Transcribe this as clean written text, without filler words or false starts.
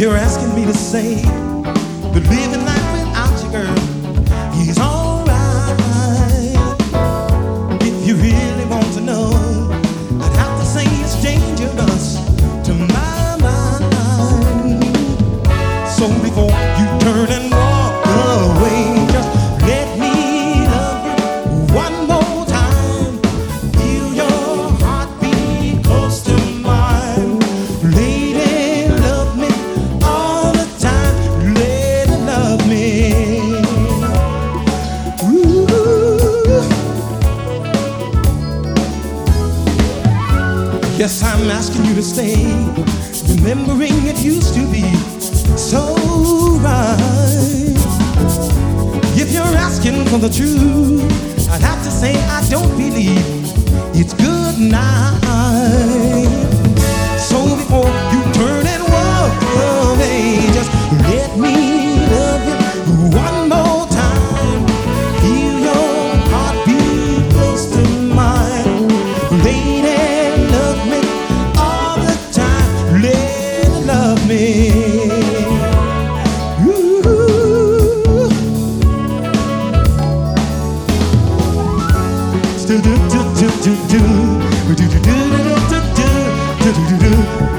You're asking me to say that living life without you, girl, is alright. If you really want to know, I'd have to say it's dangerous to my mind. So before you turn and walk away, just let me love you one more time. Feel your heartbeat close to mine. Lady, love me all the time. Lady, love me. Ooh. Yes, I'm asking you to stay, remembering it used to be so right. If you're asking for the truth, I'd have to say I don't believe it's good night. So before you turn and walk away, just let me love you one more time. Feel your heartbeat close to mine. Lady, love me all the time. Lady, love me. Do do do do do do do do do do do do do do.